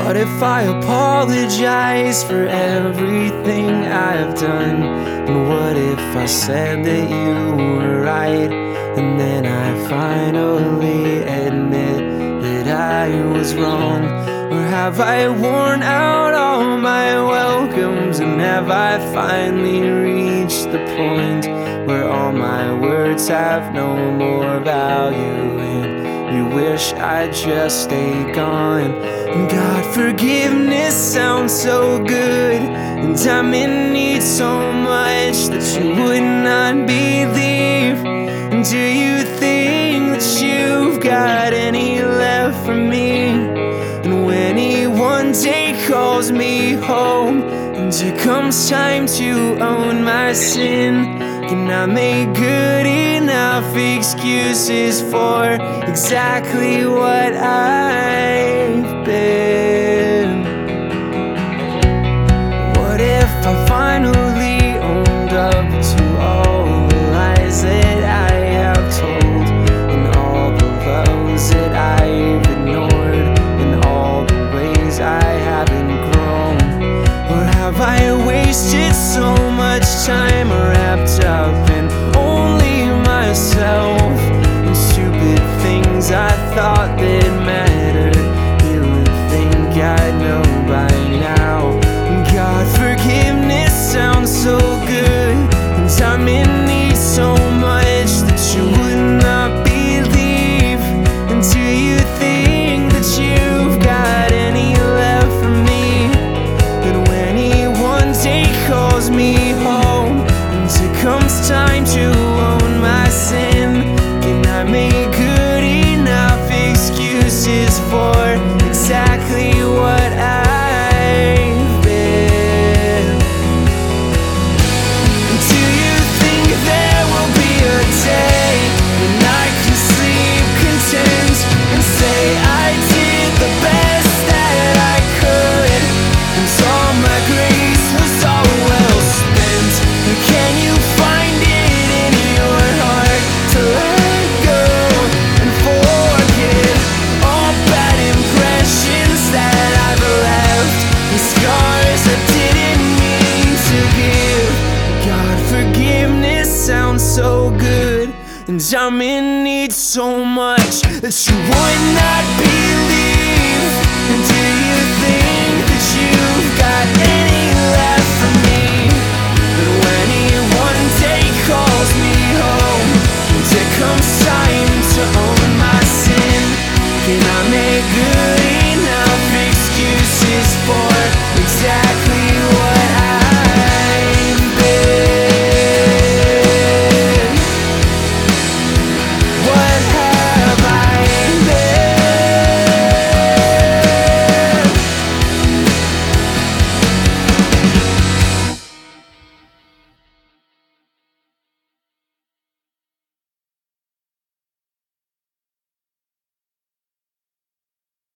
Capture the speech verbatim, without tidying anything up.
What if I apologize for everything I've done? And what if I said that you were right, and then I finally admit that I was wrong? Or have I worn out all my welcomes, and have I finally reached the point where all my words have no more value, and you wish I'd just stay gone? And God, forgiveness sounds so good, and I'm in need so much that you would not believe. And do you think that you've got any left for me? And when he one day calls me home, and it comes time to own my sin, can I make good enough excuses for exactly what I've been? What if I finally owned up to all the lies that I have told, and all the loves that I've ignored, and all the ways I haven't grown? Or have I wasted so much time wrapped up in only myself, and stupid things I thought that mattered? You would think I'd know by now. God, forgiveness sounds so good, and I'm in need so much that you would not believe. And do you think that you've got any left for me? And when he one day calls me home, and it comes time to own my sin, can I make good enough excuses for exactly what I've been? Do you think there will be a day when I can sleep content and say I did the best that I could, and all my grace was all well spent? And can you find it in your heart to let go and forget all bad impressions that I've left, and scars I didn't mean to give? God, forgiveness sounds so good, and I'm in need so much that you would not be